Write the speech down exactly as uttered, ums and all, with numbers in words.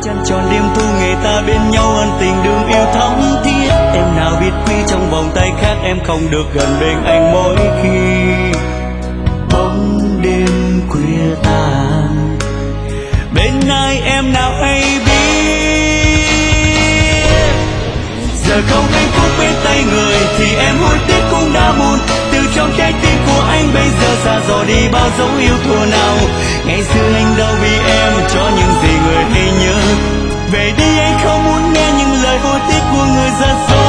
Trăng tròn đêm thu ngày ta bên nhau ân tình đường yêu thắm thiết. Em nào biết quý trong vòng tay khác em không được gần bên anh mỗi khi bóng đêm khuya tàn. Bên ai em nào hay biết, giờ không hạnh phúc bên tay người thì em hối tiếc cũng đã muộn. Từ trong trái tim của anh bây giờ xa dò đi bao dấu yêu thua nào. Ngày xưa anh đau vì em cho những gì người hay nhớ. Về đi anh không muốn nghe những lời hối tiếc của người ra dối.